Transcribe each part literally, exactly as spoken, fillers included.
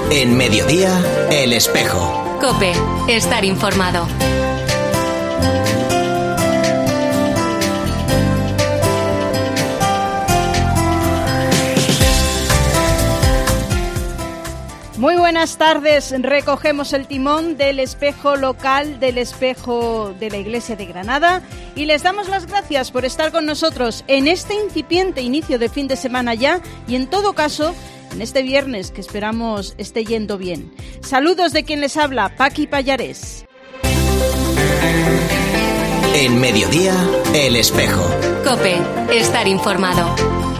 En Mediodía, El Espejo. COPE, estar informado. Muy buenas tardes. Recogemos el timón del espejo local, del espejo de la Iglesia de Granada, y les damos las gracias por estar con nosotros en este incipiente inicio de fin de semana ya, y en todo caso, en este viernes que esperamos esté yendo bien. Saludos de quien les habla, Paqui Pallares. En Mediodía, El Espejo. COPE, estar informado.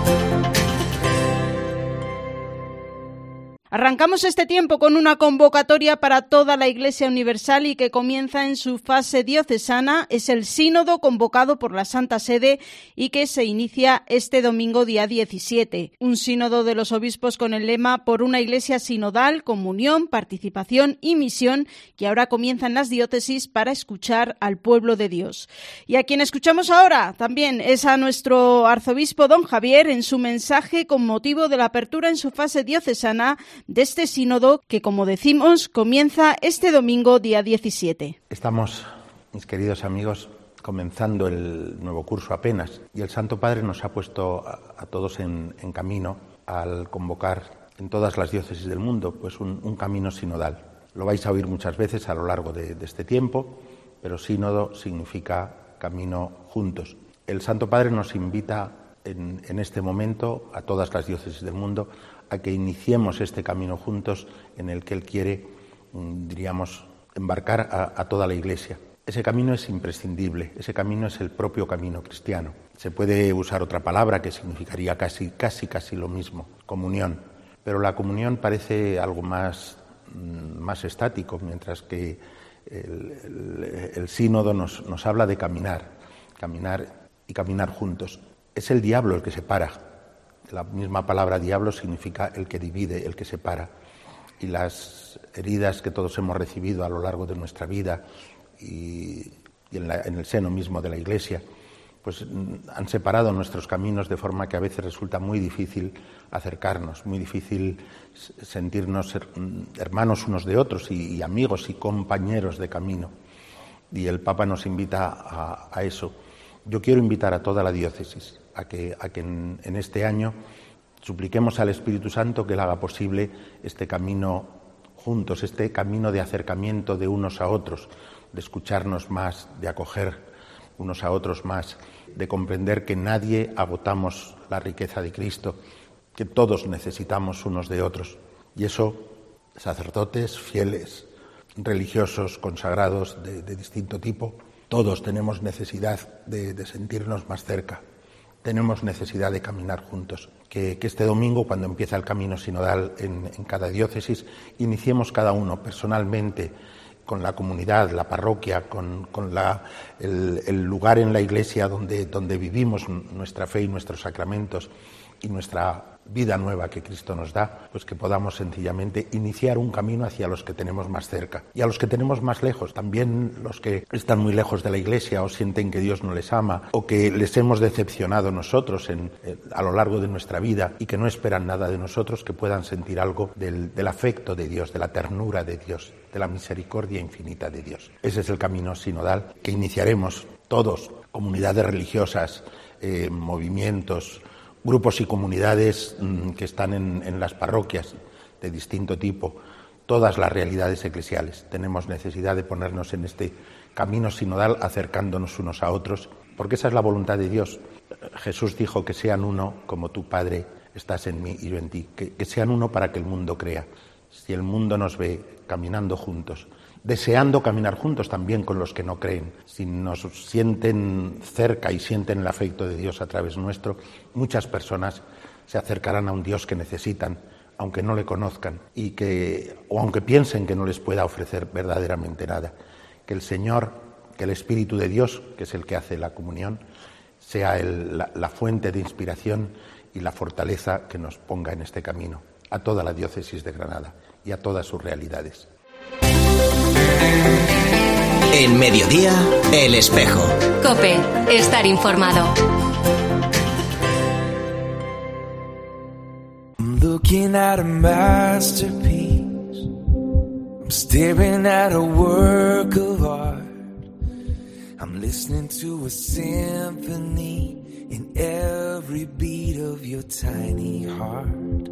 Arrancamos este tiempo con una convocatoria para toda la Iglesia Universal y que comienza en su fase diocesana. Es el sínodo convocado por la Santa Sede y que se inicia este domingo día diecisiete. Un sínodo de los obispos con el lema Por una Iglesia sinodal, comunión, participación y misión, que ahora comienza en las diócesis para escuchar al pueblo de Dios. Y a quien escuchamos ahora también es a nuestro arzobispo don Javier en su mensaje con motivo de la apertura en su fase diocesana de este sínodo que, como decimos, comienza este domingo día diecisiete. Estamos, mis queridos amigos, comenzando el nuevo curso apenas, y el Santo Padre nos ha puesto a, a todos en, en camino al convocar en todas las diócesis del mundo pues un, un camino sinodal. Lo vais a oír muchas veces a lo largo de, de este tiempo, pero sínodo significa camino juntos. El Santo Padre nos invita en, en este momento a todas las diócesis del mundo a que iniciemos este camino juntos en el que Él quiere, diríamos, embarcar a, a toda la Iglesia. Ese camino es imprescindible, ese camino es el propio camino cristiano. Se puede usar otra palabra que significaría casi, casi, casi lo mismo, comunión. Pero la comunión parece algo más, más estático, mientras que el, el, el sínodo nos, nos habla de caminar, caminar y caminar juntos. Es el diablo el que separa. La misma palabra diablo significa el que divide, el que separa. Y las heridas que todos hemos recibido a lo largo de nuestra vida y, y en, la, en el seno mismo de la Iglesia, pues han separado nuestros caminos de forma que a veces resulta muy difícil acercarnos, muy difícil sentirnos hermanos unos de otros y, y amigos y compañeros de camino. Y el Papa nos invita a, a eso. Yo quiero invitar a toda la diócesis a que, a que en, en este año supliquemos al Espíritu Santo que Él haga posible este camino juntos, este camino de acercamiento de unos a otros, de escucharnos más, de acoger unos a otros más, de comprender que nadie agotamos la riqueza de Cristo, que todos necesitamos unos de otros. Y eso, sacerdotes, fieles, religiosos, consagrados de, de distinto tipo, todos tenemos necesidad de, de sentirnos más cerca. Tenemos necesidad de caminar juntos. Que, que este domingo, cuando empieza el camino sinodal en, en cada diócesis, iniciemos cada uno personalmente con la comunidad, la parroquia, con, con la, el, el lugar en la Iglesia donde, donde vivimos nuestra fe y nuestros sacramentos y nuestra vida nueva que Cristo nos da, pues que podamos sencillamente iniciar un camino hacia los que tenemos más cerca y a los que tenemos más lejos, también los que están muy lejos de la Iglesia o sienten que Dios no les ama o que les hemos decepcionado nosotros en, en, a lo largo de nuestra vida y que no esperan nada de nosotros, que puedan sentir algo del, del afecto de Dios, de la ternura de Dios, de la misericordia infinita de Dios. Ese es el camino sinodal que iniciaremos todos, comunidades religiosas, eh, movimientos, grupos y comunidades mmm, que están en, en las parroquias de distinto tipo, todas las realidades eclesiales. Tenemos necesidad de ponernos en este camino sinodal acercándonos unos a otros, porque esa es la voluntad de Dios. Jesús dijo que sean uno como tu Padre estás en mí y yo en ti, que, que sean uno para que el mundo crea. Si el mundo nos ve caminando juntos, deseando caminar juntos también con los que no creen, si nos sienten cerca y sienten el afecto de Dios a través nuestro, muchas personas se acercarán a un Dios que necesitan, aunque no le conozcan y que, o aunque piensen que no les pueda ofrecer verdaderamente nada. Que el Señor, que el Espíritu de Dios, que es el que hace la comunión, sea el, la, la fuente de inspiración y la fortaleza que nos ponga en este camino, a toda la diócesis de Granada y a todas sus realidades. En Mediodía, El Espejo. COPE, estar informado. I'm looking at a masterpiece. Staring at a work of art, I'm listening to a symphony in every beat of your tiny heart.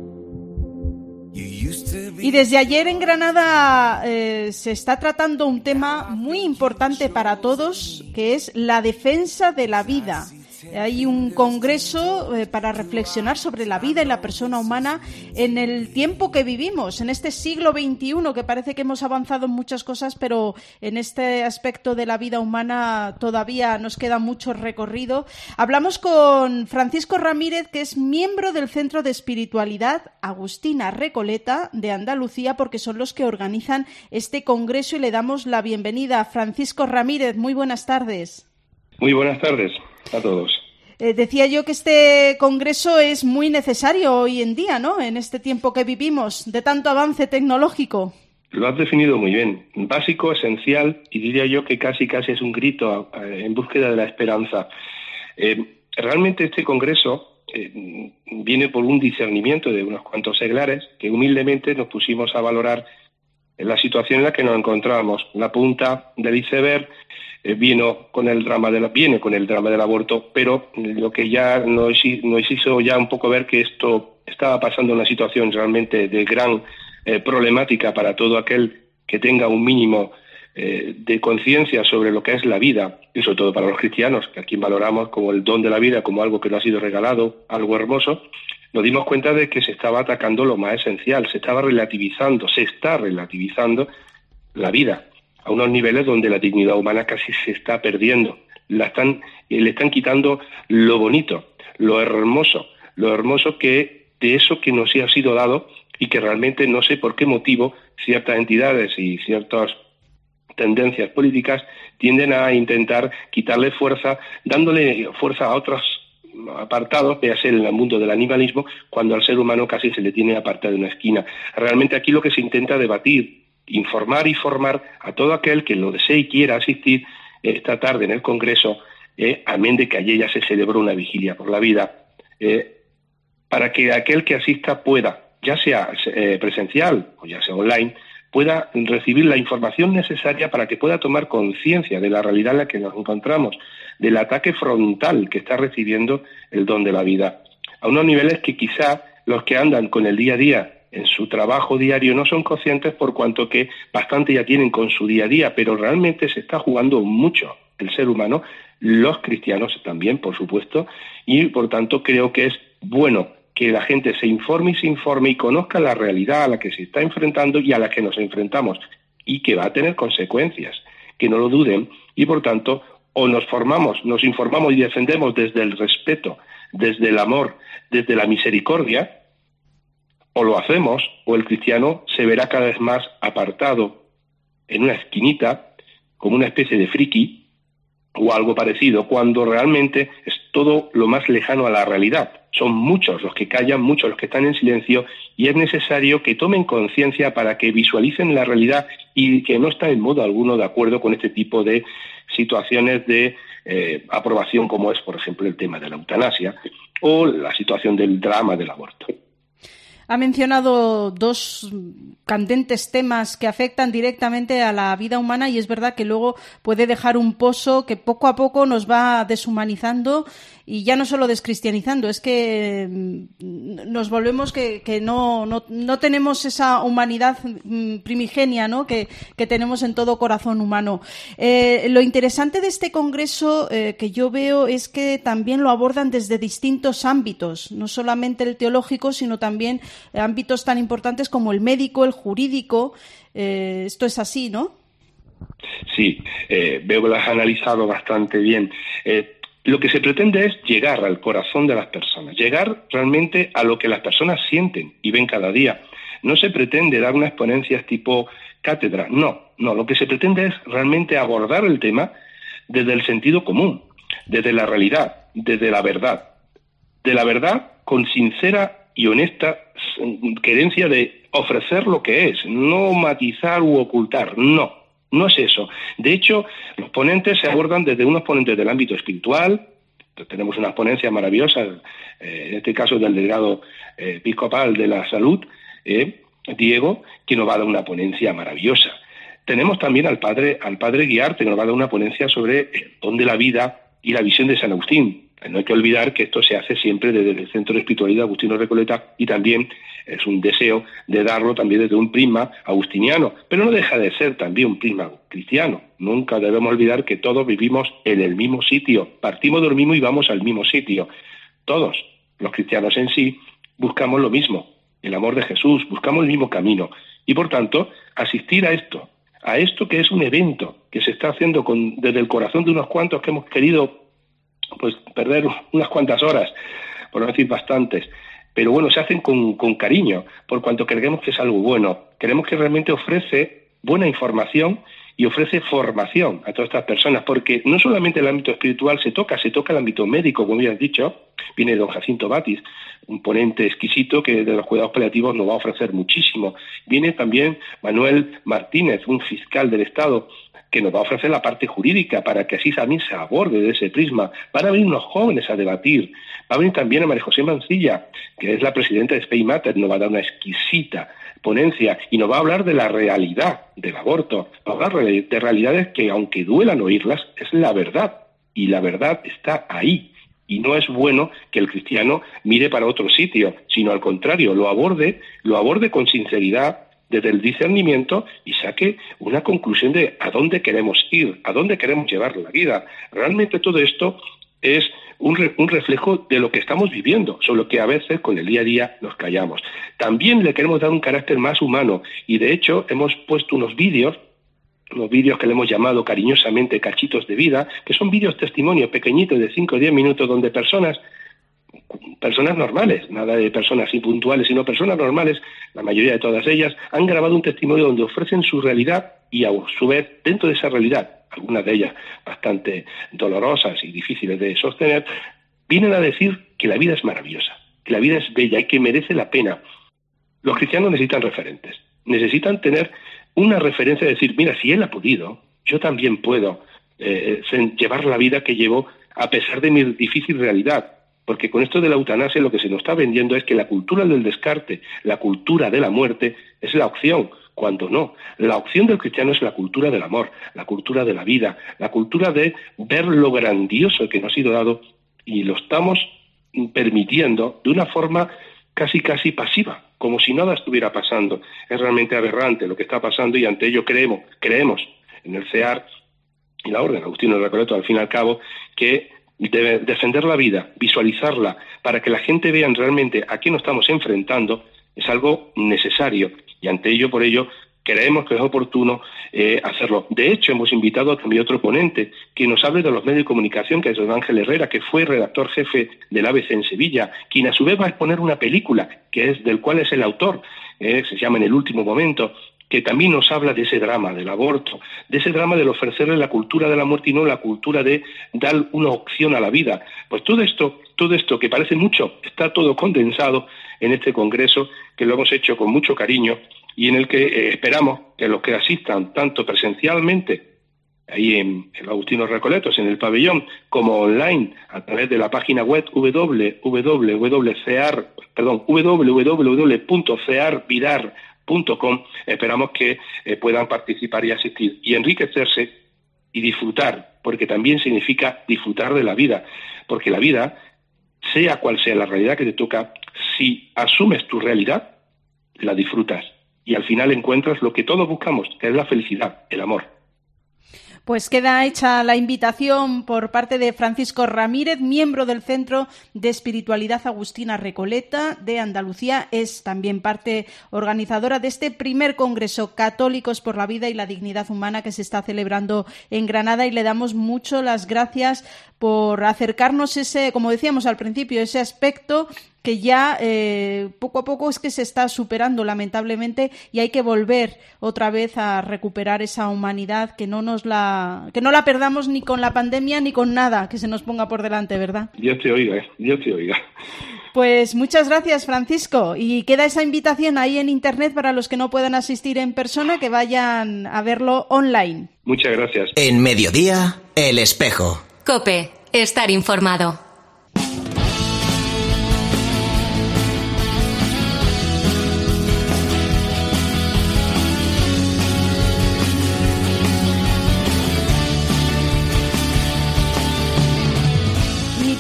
Y desde ayer en Granada eh, se está tratando un tema muy importante para todos, que es la defensa de la vida. Hay un congreso eh, para reflexionar sobre la vida y la persona humana en el tiempo que vivimos, en este siglo veintiuno, que parece que hemos avanzado en muchas cosas, pero en este aspecto de la vida humana todavía nos queda mucho recorrido. Hablamos con Francisco Ramírez, que es miembro del Centro de Espiritualidad Agustina Recoleta de Andalucía, porque son los que organizan este congreso, y le damos la bienvenida. Francisco Ramírez, muy buenas tardes. Muy buenas tardes a todos. Eh, decía yo que este congreso es muy necesario hoy en día, ¿no? En este tiempo que vivimos, de tanto avance tecnológico. Lo has definido muy bien. Básico, esencial, y diría yo que casi casi es un grito eh, en búsqueda de la esperanza. Eh, realmente este congreso eh, viene por un discernimiento de unos cuantos seglares que humildemente nos pusimos a valorar en la situación en la que nos encontrábamos. La punta del iceberg eh, vino con el drama de la, viene con el drama del aborto, pero lo que ya nos, nos hizo ya un poco ver que esto estaba pasando en una situación realmente de gran eh, problemática para todo aquel que tenga un mínimo eh, de conciencia sobre lo que es la vida, y sobre todo para los cristianos, que a quien valoramos como el don de la vida, como algo que nos ha sido regalado, algo hermoso. Nos dimos cuenta de que se estaba atacando lo más esencial, se estaba relativizando, se está relativizando la vida a unos niveles donde la dignidad humana casi se está perdiendo. La están, le están quitando lo bonito, lo hermoso, lo hermoso que de eso que nos ha sido dado, y que realmente no sé por qué motivo ciertas entidades y ciertas tendencias políticas tienden a intentar quitarle fuerza, dándole fuerza a otros apartados, véase en el mundo del animalismo, cuando al ser humano casi se le tiene apartado de una esquina. Realmente aquí lo que se intenta debatir, informar y formar a todo aquel que lo desee y quiera asistir esta tarde en el Congreso, eh, amén de que ayer ya se celebró una vigilia por la vida, eh, para que aquel que asista pueda, ya sea eh, presencial o ya sea online, pueda recibir la información necesaria para que pueda tomar conciencia de la realidad en la que nos encontramos, del ataque frontal que está recibiendo el don de la vida, a unos niveles que quizá los que andan con el día a día en su trabajo diario no son conscientes, por cuanto que bastante ya tienen con su día a día, pero realmente se está jugando mucho el ser humano, los cristianos también, por supuesto, y por tanto creo que es bueno que la gente se informe y se informe y conozca la realidad a la que se está enfrentando y a la que nos enfrentamos, y que va a tener consecuencias, que no lo duden, y por tanto o nos formamos, nos informamos y defendemos desde el respeto, desde el amor, desde la misericordia, o lo hacemos, o el cristiano se verá cada vez más apartado en una esquinita, como una especie de friki, o algo parecido, cuando realmente es todo lo más lejano a la realidad. Son muchos los que callan, muchos los que están en silencio, y es necesario que tomen conciencia para que visualicen la realidad y que no están en modo alguno de acuerdo con este tipo de situaciones de eh, aprobación, como es, por ejemplo, el tema de la eutanasia o la situación del drama del aborto. Ha mencionado dos candentes temas que afectan directamente a la vida humana, y es verdad que luego puede dejar un pozo que poco a poco nos va deshumanizando y ya no solo descristianizando, es que nos volvemos que, que no, no, no tenemos esa humanidad primigenia, ¿no?, que, que tenemos en todo corazón humano. Eh, lo interesante de este congreso eh, que yo veo es que también lo abordan desde distintos ámbitos, no solamente el teológico, sino también ámbitos tan importantes como el médico, el jurídico. Eh, esto es así, ¿no? Sí, eh, veo que lo has analizado bastante bien. Eh, lo que se pretende es llegar al corazón de las personas, llegar realmente a lo que las personas sienten y ven cada día. No se pretende dar unas ponencias tipo cátedra, no, no, lo que se pretende es realmente abordar el tema desde el sentido común, desde la realidad, desde la verdad, de la verdad con sincera y honesta querencia de ofrecer lo que es, no matizar u ocultar, no. No es eso. De hecho, los ponentes se abordan desde unos ponentes del ámbito espiritual. Tenemos unas ponencias maravillosas, eh, en este caso del delegado eh, episcopal de la salud, eh, Diego, que nos va a dar una ponencia maravillosa. Tenemos también al padre, al padre Guiarte, que nos va a dar una ponencia sobre el don de la vida y la visión de San Agustín. No hay que olvidar que esto se hace siempre desde el Centro de Espiritualidad Agustino Recoleta y también es un deseo de darlo también desde un prisma agustiniano, pero no deja de ser también un prisma cristiano. Nunca debemos olvidar que todos vivimos en el mismo sitio, partimos del mismo y vamos al mismo sitio. Todos los cristianos en sí buscamos lo mismo, el amor de Jesús, buscamos el mismo camino y por tanto asistir a esto, a esto que es un evento que se está haciendo con, desde el corazón de unos cuantos que hemos querido pues perder unas cuantas horas, por no decir bastantes, pero bueno, se hacen con, con cariño, por cuanto creemos que es algo bueno, creemos que realmente ofrece buena información y ofrece formación a todas estas personas, porque no solamente el ámbito espiritual se toca, se toca el ámbito médico, como ya has dicho, viene don Jacinto Batis, un ponente exquisito que de los cuidados paliativos nos va a ofrecer muchísimo, viene también Manuel Martínez, un fiscal del Estado, que nos va a ofrecer la parte jurídica para que así también se aborde de ese prisma. Van a venir unos jóvenes a debatir. Va a venir también a María José Mancilla, que es la presidenta de Spay Matter, nos va a dar una exquisita ponencia y nos va a hablar de la realidad del aborto. Va a hablar de realidades que, aunque duelan oírlas, es la verdad. Y la verdad está ahí. Y no es bueno que el cristiano mire para otro sitio, sino al contrario, lo aborde, lo aborde con sinceridad, desde el discernimiento y saque una conclusión de a dónde queremos ir, a dónde queremos llevar la vida. Realmente todo esto es un, re, un reflejo de lo que estamos viviendo, solo que a veces con el día a día nos callamos. También le queremos dar un carácter más humano y de hecho hemos puesto unos vídeos, unos vídeos que le hemos llamado cariñosamente cachitos de vida, que son vídeos testimonios pequeñitos de cinco o diez minutos donde personas personas normales, nada de personas impuntuales, sino personas normales, la mayoría de todas ellas, han grabado un testimonio donde ofrecen su realidad y a su vez, dentro de esa realidad, algunas de ellas bastante dolorosas y difíciles de sostener, vienen a decir que la vida es maravillosa, que la vida es bella y que merece la pena. Los cristianos necesitan referentes, necesitan tener una referencia de decir, mira, si él ha podido, yo también puedo eh, llevar la vida que llevo a pesar de mi difícil realidad. Porque con esto de la eutanasia lo que se nos está vendiendo es que la cultura del descarte, la cultura de la muerte, es la opción, cuando no. La opción del cristiano es la cultura del amor, la cultura de la vida, la cultura de ver lo grandioso que nos ha sido dado y lo estamos permitiendo de una forma casi casi pasiva, como si nada estuviera pasando. Es realmente aberrante lo que está pasando y ante ello creemos, creemos en el C E A R y la Orden Agustino de Recoleto, al fin y al cabo, que debe defender la vida, visualizarla, para que la gente vea realmente a qué nos estamos enfrentando, es algo necesario. Y ante ello, por ello, creemos que es oportuno eh, hacerlo. De hecho, hemos invitado a también otro ponente que nos hable de los medios de comunicación, que es don Ángel Herrera, que fue redactor jefe del A B C en Sevilla, quien a su vez va a exponer una película, que es del cual es el autor, eh, se llama En el último momento, que también nos habla de ese drama del aborto, de ese drama del ofrecerle la cultura de la muerte y no la cultura de dar una opción a la vida. Pues todo esto, todo esto que parece mucho, está todo condensado en este congreso que lo hemos hecho con mucho cariño y en el que eh, esperamos que los que asistan tanto presencialmente ahí en el Agustino Recoletos, en el pabellón, como online a través de la página web w w w punto c e a r vidar punto com, esperamos que eh, puedan participar y asistir y enriquecerse y disfrutar, porque también significa disfrutar de la vida, porque la vida, sea cual sea la realidad que te toca, si asumes tu realidad, la disfrutas y al final encuentras lo que todos buscamos, que es la felicidad, el amor. Pues queda hecha la invitación por parte de Francisco Ramírez, miembro del Centro de Espiritualidad Agustina Recoleta de Andalucía. Es también parte organizadora de este primer Congreso Católicos por la Vida y la Dignidad Humana que se está celebrando en Granada y le damos mucho las gracias por acercarnos ese, como decíamos al principio, ese aspecto que ya eh, poco a poco es que se está superando lamentablemente y hay que volver otra vez a recuperar esa humanidad, que no nos la que no la perdamos ni con la pandemia ni con nada que se nos ponga por delante, ¿verdad? Dios te oiga, eh. Dios te oiga. Pues muchas gracias, Francisco, y queda esa invitación ahí en internet para los que no puedan asistir en persona, que vayan a verlo online. Muchas gracias. En Mediodía, El Espejo. COPE, estar informado.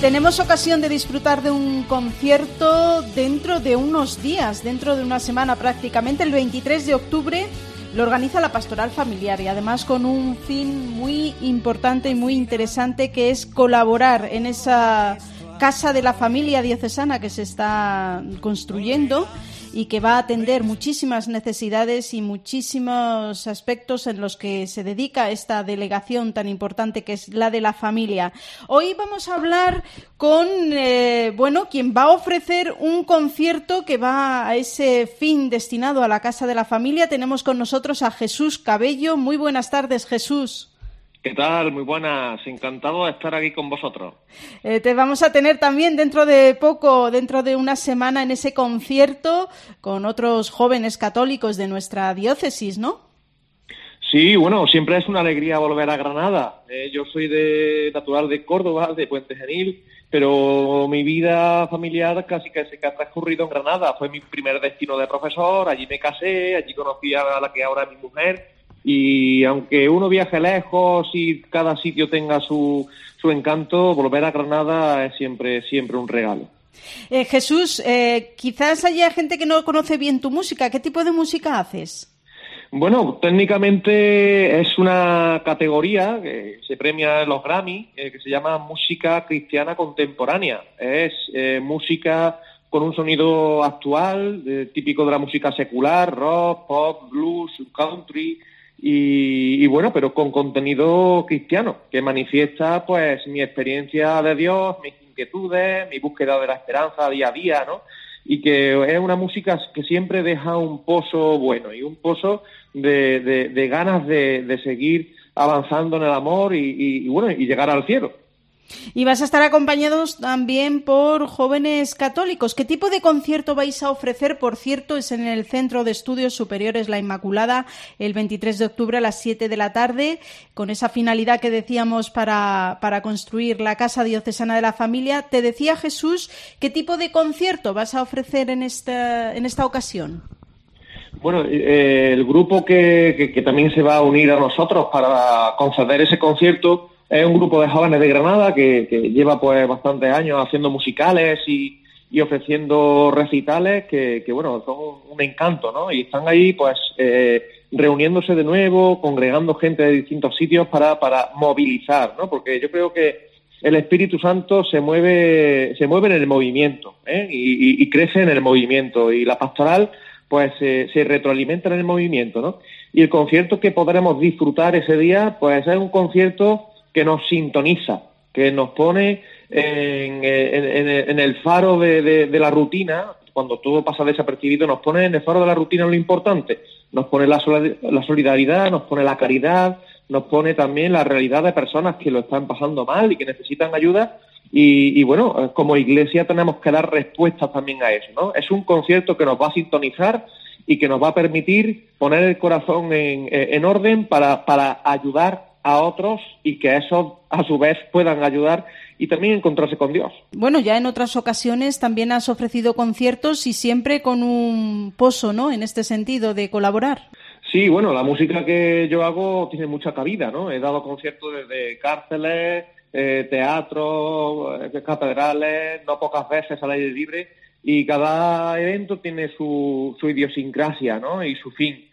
tenemos ocasión de disfrutar de un concierto dentro de unos días, dentro de una semana prácticamente, el veintitrés de octubre. Lo organiza la Pastoral Familiar y además con un fin muy importante y muy interesante, que es colaborar en esa Casa de la Familia Diocesana que se está construyendo y que va a atender muchísimas necesidades y muchísimos aspectos en los que se dedica esta delegación tan importante que es la de la familia. Hoy vamos a hablar con, eh, bueno, quien va a ofrecer un concierto que va a ese fin destinado a la Casa de la Familia. Tenemos con nosotros a Jesús Cabello. Muy buenas tardes, Jesús. ¿Qué tal? Muy buenas. Encantado de estar aquí con vosotros. Eh, te vamos a tener también dentro de poco, dentro de una semana, en ese concierto con otros jóvenes católicos de nuestra diócesis, ¿no? Sí, bueno, siempre es una alegría volver a Granada. Eh, yo soy de natural de Córdoba, de Puente Genil, pero mi vida familiar casi que se ha transcurrido en Granada. Fue mi primer destino de profesor, allí me casé, allí conocí a la que ahora es mi mujer. Y aunque uno viaje lejos y cada sitio tenga su, su encanto, volver a Granada es siempre, siempre un regalo. Eh, Jesús, eh, quizás haya gente que no conoce bien tu música. ¿Qué tipo de música haces? Bueno, técnicamente es una categoría que se premia en los Grammy, eh, que se llama música cristiana contemporánea. Es eh, música con un sonido actual, eh, típico de la música secular, rock, pop, blues, country. Y, y bueno, pero con contenido cristiano, que manifiesta pues mi experiencia de Dios, mis inquietudes, mi búsqueda de la esperanza día a día, ¿no? Y que es una música que siempre deja un pozo bueno y un pozo de, de, de ganas de, de seguir avanzando en el amor y, y, y bueno, y llegar al cielo. Y vas a estar acompañados también por jóvenes católicos. ¿Qué tipo de concierto vais a ofrecer? Por cierto, es en el Centro de Estudios Superiores La Inmaculada, el veintitrés de octubre a las siete de la tarde, con esa finalidad que decíamos para, para construir la Casa Diocesana de la Familia. Te decía, Jesús, ¿qué tipo de concierto vas a ofrecer en esta, en esta ocasión? Bueno, eh, el grupo que, que, que también se va a unir a nosotros para conceder ese concierto es un grupo de jóvenes de Granada que, que lleva pues bastantes años haciendo musicales y, y ofreciendo recitales que, que bueno, son un, un encanto, ¿no? Y están ahí pues eh, reuniéndose de nuevo, congregando gente de distintos sitios para, para movilizar, ¿no? Porque yo creo que el Espíritu Santo se mueve, se mueve en el movimiento, ¿eh? y, y, y crece en el movimiento, y la pastoral pues eh, se retroalimenta en el movimiento, ¿no? Y el concierto que podremos disfrutar ese día pues es un concierto que nos sintoniza, que nos pone en, en, en el faro de, de, de la rutina, cuando todo pasa desapercibido, nos pone en el faro de la rutina lo importante, nos pone la, la solidaridad, nos pone la caridad, nos pone también la realidad de personas que lo están pasando mal y que necesitan ayuda, y, y bueno, como iglesia tenemos que dar respuestas también a eso, ¿no? Es un concierto que nos va a sintonizar y que nos va a permitir poner el corazón en, en orden para, para ayudar a otros y que esos a su vez puedan ayudar y también encontrarse con Dios. Bueno, ya en otras ocasiones también has ofrecido conciertos y siempre con un pozo, ¿no?, en este sentido de colaborar. Sí, bueno, la música que yo hago tiene mucha cabida, ¿no? He dado conciertos desde cárceles, eh, teatros, eh, catedrales, no pocas veces al aire libre, y cada evento tiene su, su idiosincrasia, ¿no?, y su fin.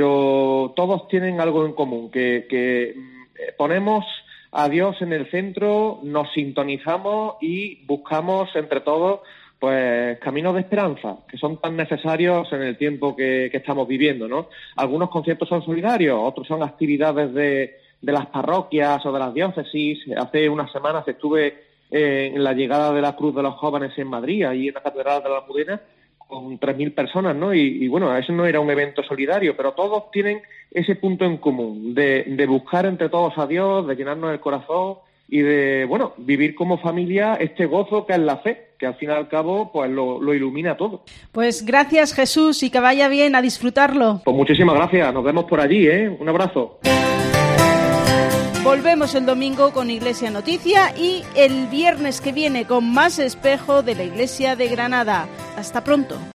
Pero todos tienen algo en común, que, que ponemos a Dios en el centro, nos sintonizamos y buscamos entre todos pues caminos de esperanza, que son tan necesarios en el tiempo que, que estamos viviendo, ¿no? Algunos conciertos son solidarios, otros son actividades de, de las parroquias o de las diócesis. Hace unas semanas estuve eh, en la llegada de la Cruz de los Jóvenes en Madrid, ahí en la Catedral de la Almudena, con tres mil personas, ¿no? Y, y bueno, eso no era un evento solidario, pero todos tienen ese punto en común, de, de buscar entre todos a Dios, de llenarnos el corazón y de, bueno, vivir como familia este gozo que es la fe, que al fin y al cabo pues lo, lo ilumina todo. Pues gracias, Jesús, y que vaya bien, a disfrutarlo. Pues muchísimas gracias, nos vemos por allí, ¿eh? Un abrazo. Volvemos el domingo con Iglesia Noticia y el viernes que viene con más Espejo de la Iglesia de Granada. Hasta pronto.